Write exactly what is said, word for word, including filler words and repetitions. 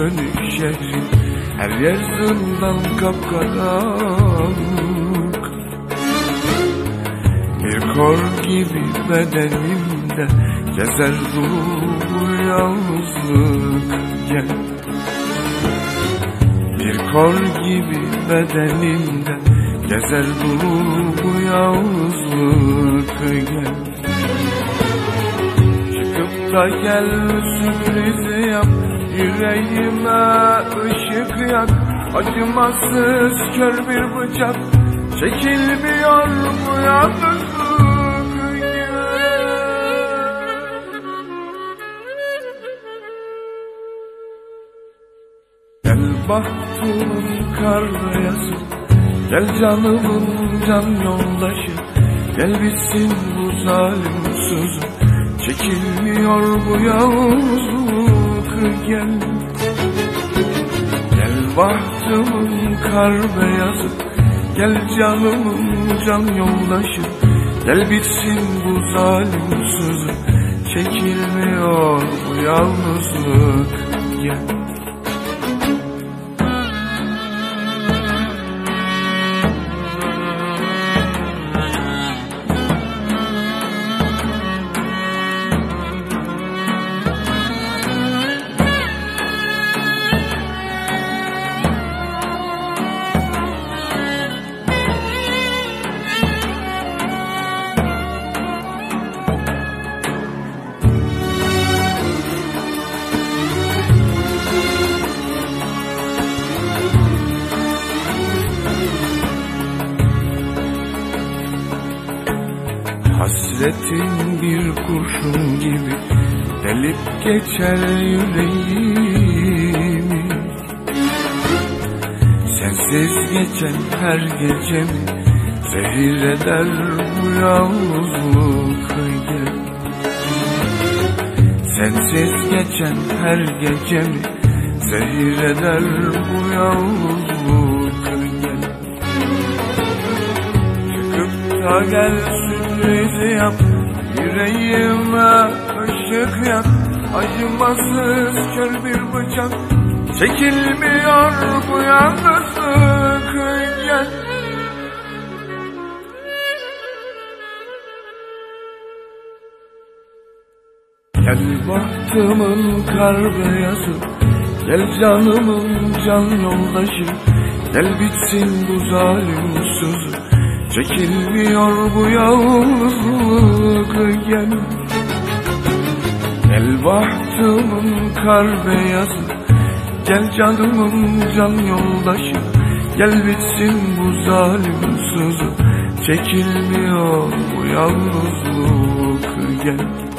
dönük şehrin her yer zindan kapkaranlık. Bir kor gibi bedenimde gezer bu yalnızlık. Gel. Bir kor gibi bedenimde gezer bu yalnızlık. Gel. Çıkıp da gel sürpriz yap, yüreğime ışık yak. Acımasız kör bir bıçak, çekilmiyor bu yalnızlık. Gel bahtımın kar beyazı, gel canımın can yoldaşı. Gel bitsin bu zalim sözüm, çekilmiyor bu yalnızlık. Gel. Gel bahtımın kar beyazı, gel canımın can yoldaşı. Gel bitsin bu zalim sözüm, çekilmiyor bu yalnızlık. Gel. Hasretin bir kurşun gibi delip geçer yüreğimi. Sensiz geçen her gecemi zehir eder bu yalnızlık. Gel. Sensiz geçen her gecemi zehir eder bu yalnızlık. Gel. Çıkıp da gel sürpriz yap, yüreğime ışık yak. Acımasız kör bir bıçak, çekilmiyor bu yalnızlık. Gel. Gel bahtımın kar beyazı, gel canımın can yoldaşı. Gel bitsin bu zalim sözü, çekilmiyor bu yalnızlık. Gel. Gel bahtımın kar beyazı, gel canımın can yoldaşı. Gel bitsin bu zalim sözü, çekilmiyor bu yalnızlık. Gel.